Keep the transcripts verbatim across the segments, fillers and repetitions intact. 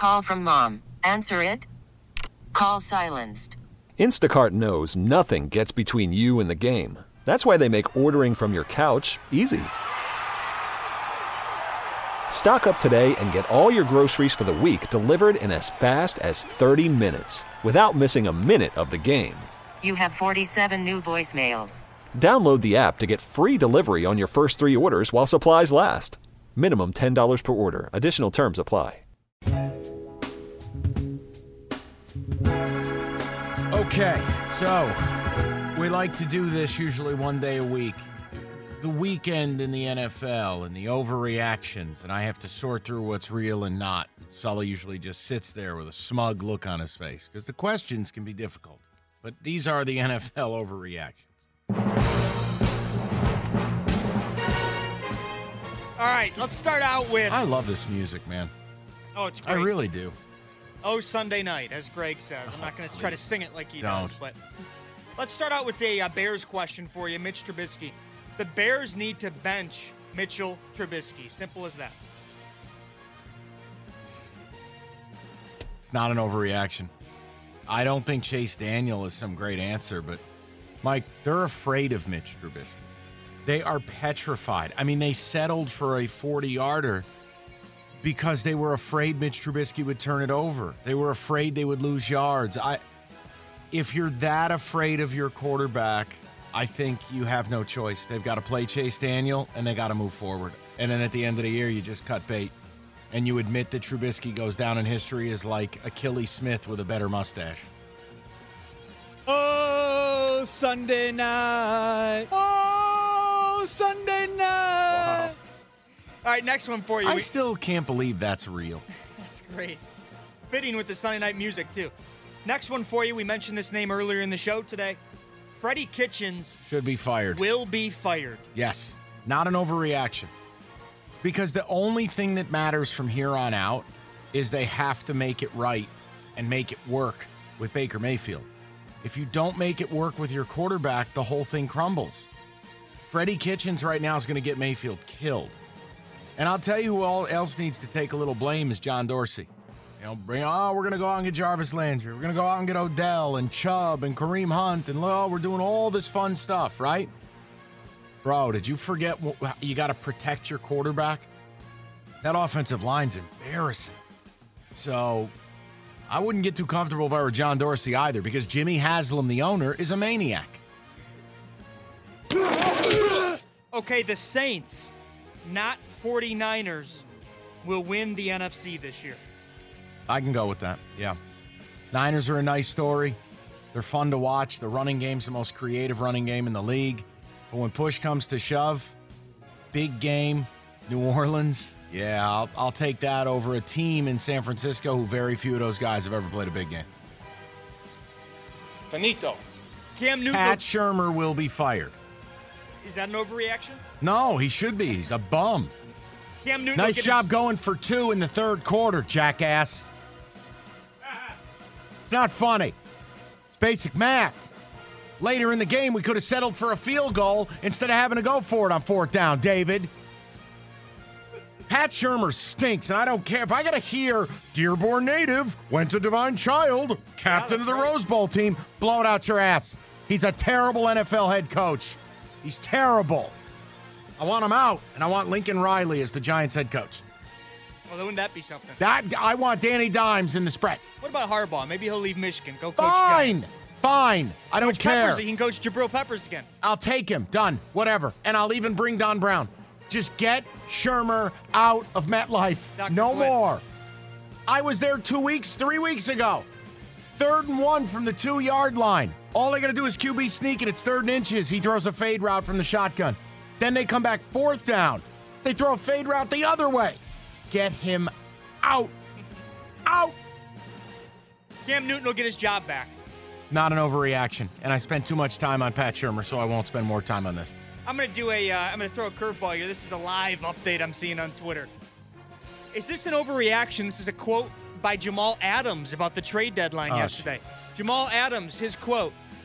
Call from mom. Answer it. Call silenced. Instacart knows nothing gets between you and the game. That's why they make ordering from your couch easy. Stock up today and get all your groceries for the week delivered in as fast as thirty minutes without missing a minute of the game. You have forty-seven new voicemails. Download the app to get free delivery on your first three orders while supplies last. Minimum ten dollars per order. Additional terms apply. Okay, so we like to do this usually one day a week. The weekend in the N F L and the overreactions, and I have to sort through what's real and not. Sully usually just sits there with a smug look on his face because the questions can be difficult. But these are the N F L overreactions. All right, let's start out with... I love this music, man. Oh, it's great. I really do. Oh, Sunday night, as Greg says. I'm not going to try to sing it like he Don't. does, but let's start out with a uh, Bears question for you, Mitch Trubisky. The Bears need to bench Mitchell Trubisky. Simple as that. It's not an overreaction. I don't think Chase Daniel is some great answer, but, Mike, they're afraid of Mitch Trubisky. They are petrified. I mean, they settled for a forty-yarder because they were afraid Mitch Trubisky would turn it over. They were afraid they would lose yards. I, if you're that afraid of your quarterback, I think you have no choice. They've got to play Chase Daniel, and they got to move forward. And then at the end of the year, you just cut bait. And you admit that Trubisky goes down in history as like Achilles Smith with a better mustache. Oh, Sunday night. Oh, Sunday night. Wow. All right, next one for you. I we- still can't believe that's real. That's great. Fitting with the Sunday night music, too. Next one for you. We mentioned this name earlier in the show today. Freddie Kitchens Should be fired. will be fired. Yes. Not an overreaction. Because the only thing that matters from here on out is they have to make it right and make it work with Baker Mayfield. If you don't make it work with your quarterback, the whole thing crumbles. Freddie Kitchens right now is going to get Mayfield killed. And I'll tell you who all else needs to take a little blame is John Dorsey. You know, bring, oh, we're going to go out and get Jarvis Landry. We're going to go out and get Odell and Chubb and Kareem Hunt. And oh, we're doing all this fun stuff, right? Bro, did you forget what, you got to protect your quarterback? That offensive line's embarrassing. So I wouldn't get too comfortable if I were John Dorsey either, because Jimmy Haslam, the owner, is a maniac. Okay, the Saints, not forty-niners, will win the N F C this year. I can go with that, yeah. Niners are a nice story. They're fun to watch. The running game's the most creative running game in the league. But when push comes to shove, big game, New Orleans, yeah, I'll, I'll take that over a team in San Francisco who very few of those guys have ever played a big game. Finito. Cam Newton. Pat Shurmur will be fired. Is that an overreaction? No, he should be. He's a bum. Cam Newton. Nice will get job his- going for two in the third quarter, jackass. It's not funny. It's basic math. Later in the game, we could have settled for a field goal instead of having to go for it on fourth down, David. Pat Shurmur stinks, and I don't care. If I got to hear, Dearborn native, went to Divine Child, captain Yeah, of the right. Rose Bowl team, blow it out your ass. He's a terrible N F L head coach. He's terrible. I want him out, and I want Lincoln Riley as the Giants head coach. Well, wouldn't that be something? That I want Danny Dimes in the spread. What about Harbaugh? Maybe he'll leave Michigan. Go coach Fine. Giants. Fine. I don't Coach care. Peppers, he can coach Jabril Peppers again. I'll take him. Done. Whatever. And I'll even bring Don Brown. Just get Shurmur out of MetLife. Doctor No Blitz. more. I was there two weeks, three weeks ago. Third and one from the two-yard line. All they got to do is Q B sneak, and it's third and inches. He throws a fade route from the shotgun. Then they come back fourth down. They throw a fade route the other way. Get him out. Out. Cam Newton will get his job back. Not an overreaction. And I spent too much time on Pat Shurmur, so I won't spend more time on this. I'm gonna do a. Uh, I'm gonna throw a curveball here. This is a live update I'm seeing on Twitter. Is this an overreaction? This is a quote by Jamal Adams about the trade deadline Oh, yesterday. Jamal Adams, his quote: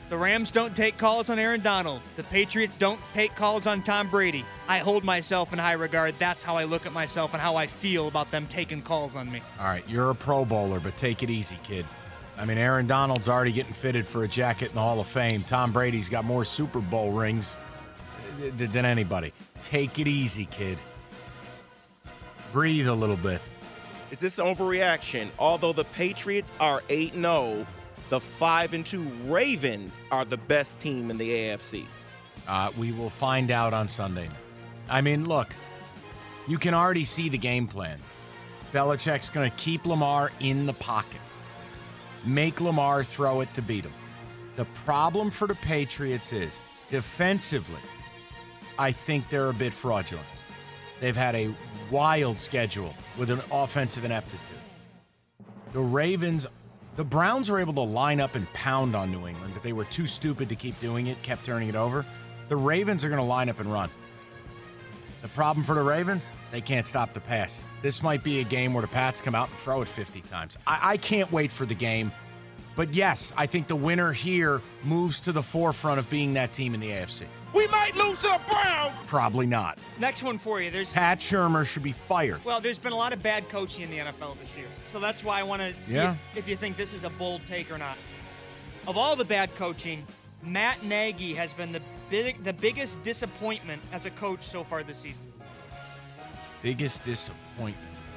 The Rams don't take calls on Aaron Donald. The Patriots don't take calls on Tom Brady. I hold myself in high regard. That's how I look at myself and how I feel about them taking calls on me. All right, you're a Pro Bowler, but take it easy, kid. I mean, Aaron Donald's already getting fitted for a jacket in the Hall of Fame. Tom Brady's got more Super Bowl rings than anybody. Take it easy, kid. Breathe a little bit. Is this an overreaction? Although the Patriots are eight and oh, the five and two Ravens are the best team in the A F C. Uh, we will find out on Sunday. I mean, look, you can already see the game plan. Belichick's going to keep Lamar in the pocket, make Lamar throw it to beat him. The problem for the Patriots is, defensively, I think they're a bit fraudulent. They've had a wild schedule with an offensive ineptitude. The Ravens, the Browns were able to line up and pound on New England, but they were too stupid to keep doing it, kept turning it over. The Ravens are going to line up and run. The problem for the Ravens, they can't stop the pass. This might be a game where the Pats come out and throw it fifty times. I, I can't wait for the game. But yes, I think the winner here moves to the forefront of being that team in the A F C. We might lose to the Browns. Probably not. Next one for you. There's Pat Shurmur should be fired. Well, there's been a lot of bad coaching in the N F L this year. So that's why I want to see Yeah. if, if you think this is a bold take or not. Of all the bad coaching, Matt Nagy has been the big, the biggest disappointment as a coach so far this season. Biggest disappointment.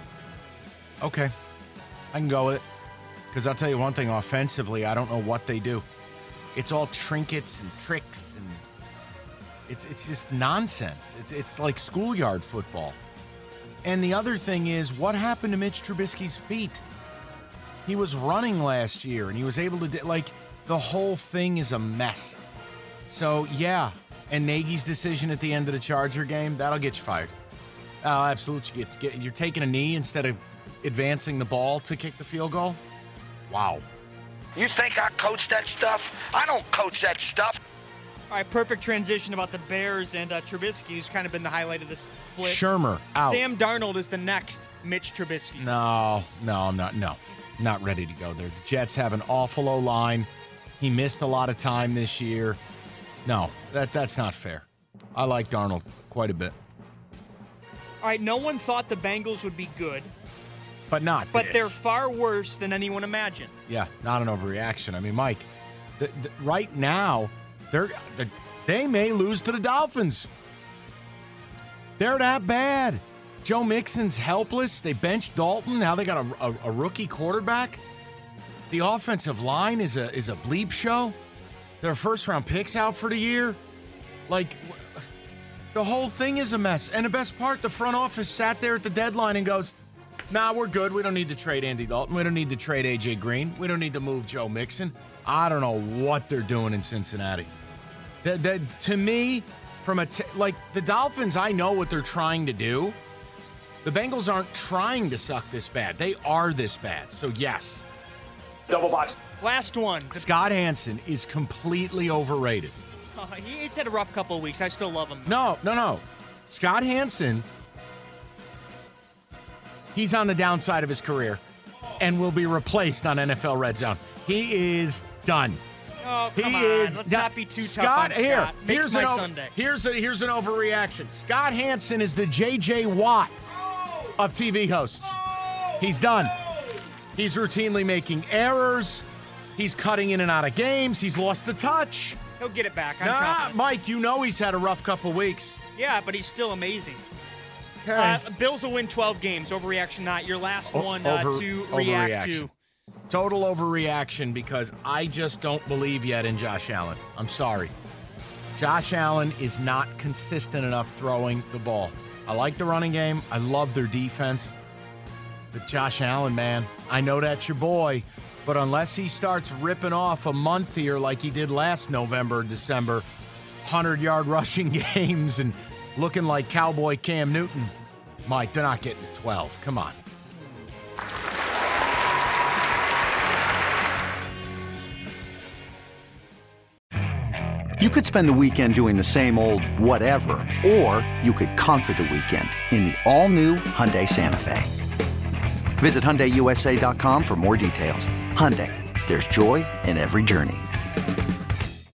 Okay. I can go with it. Because I'll tell you one thing, offensively, I don't know what they do. It's all trinkets and tricks, and it's it's just nonsense. It's it's like schoolyard football. And the other thing is, what happened to Mitch Trubisky's feet? He was running last year, and he was able to, do, like, the whole thing is a mess. So, yeah, and Nagy's decision at the end of the Charger game, that'll get you fired. Oh, absolutely. You get, get, you're taking a knee instead of advancing the ball to kick the field goal? Wow. You think I coach that stuff? I don't coach that stuff. All right, perfect transition about the Bears and uh, Trubisky, who's kind of been the highlight of this split. Shurmur, out. Sam Darnold is the next Mitch Trubisky. No, no, I'm not. No, not ready to go there. The Jets have an awful O-line. He missed a lot of time this year. No, that that's not fair. I like Darnold quite a bit. All right, no one thought the Bengals would be good. But not But this. they're far worse than anyone imagined. Yeah, not an overreaction. I mean, Mike, the, the, right now, they're the, they may lose to the Dolphins. They're that bad. Joe Mixon's helpless. They benched Dalton. Now they got a, a, a rookie quarterback. The offensive line is a is a bleep show. Their first round picks out for the year. Like, the whole thing is a mess. And the best part, the front office sat there at the deadline and goes, nah, we're good. We don't need to trade Andy Dalton. We don't need to trade A J Green. We don't need to move Joe Mixon. I don't know what they're doing in Cincinnati. That, that, to me, from a t- like the Dolphins, I know what they're trying to do. The Bengals aren't trying to suck this bad. They are this bad. So, yes. Double box. Last one. Scott Hansen is completely overrated. Uh, he's had a rough couple of weeks. I still love him. No, no, no. Scott Hansen, he's on the downside of his career and will be replaced on N F L Red Zone. He is done. Oh, come he on. is Let's done. not be too Scott, tough on Scott. Here, Makes here's my an o- Sunday. Here's a, here's an overreaction. Scott Hansen is the J J Watt of T V hosts. He's done. He's routinely making errors. He's cutting in and out of games. He's lost the touch. He'll get it back. I'm Nah, confident. Mike, you know he's had a rough couple weeks. Yeah, but he's still amazing. Okay. Uh, Bills will win twelve games. Overreaction not. Your last O- one uh, over- to react overreaction. to. Total overreaction because I just don't believe yet in Josh Allen. I'm sorry. Josh Allen is not consistent enough throwing the ball. I like the running game. I love their defense. But Josh Allen, man, I know that's your boy, but unless he starts ripping off a month here like he did last November, December, hundred-yard rushing games and looking like Cowboy Cam Newton, Mike, they're not getting to twelve. Come on. You could spend the weekend doing the same old whatever, or you could conquer the weekend in the all-new Hyundai Santa Fe. Visit Hyundai U S A dot com for more details. Hyundai, there's joy in every journey.